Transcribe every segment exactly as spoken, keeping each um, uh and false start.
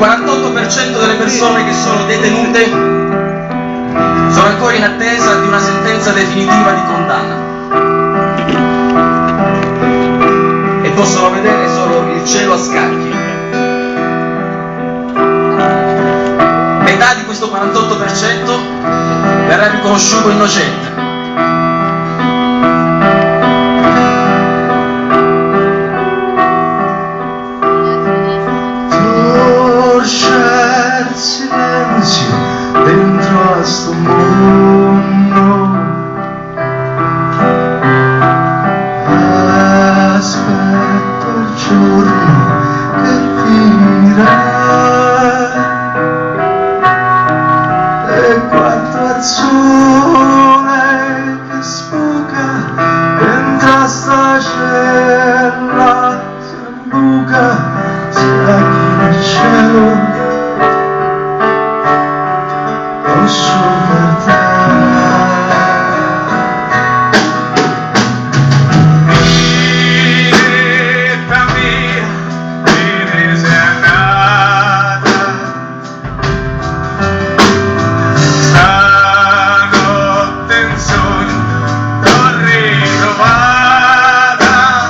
quarantotto per cento delle persone che sono detenute sono ancora in attesa di una sentenza definitiva di condanna e possono vedere solo il cielo a scacchi. Metà di questo quarantotto per cento verrà riconosciuto innocente. C'è il silenzio dentro a sto mondo, aspetto il giorno che finirà e guardo al sole che sbuca dentro a sta cella, si imbuca, si achina il cielo. Posso vita mia, te ne sei andata, stanotte in sogno t'ho ritrovata,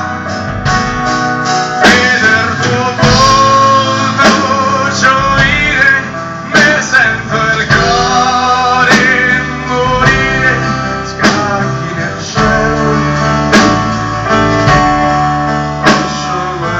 veder tuo volto gioire, mi sento il cuore morire, scacchi nel cielo, posso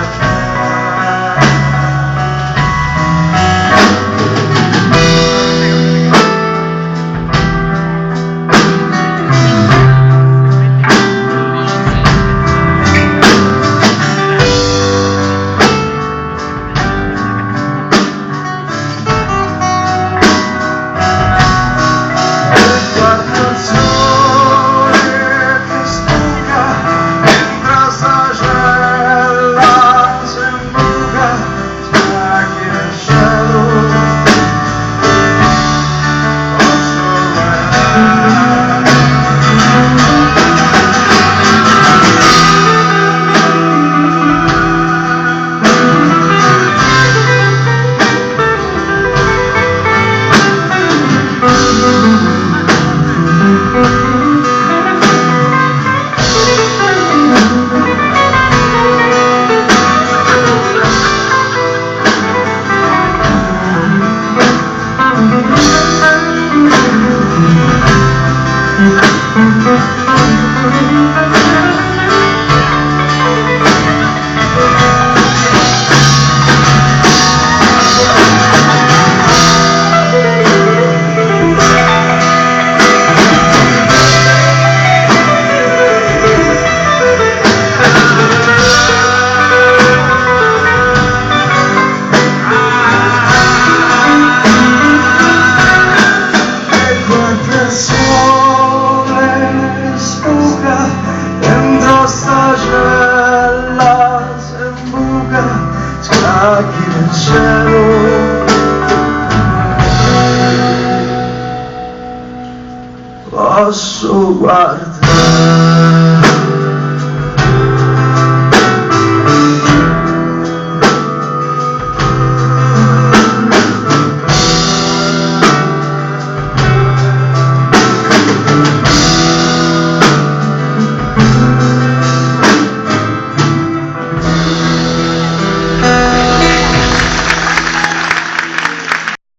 scacchi nel cielo, posso guardare.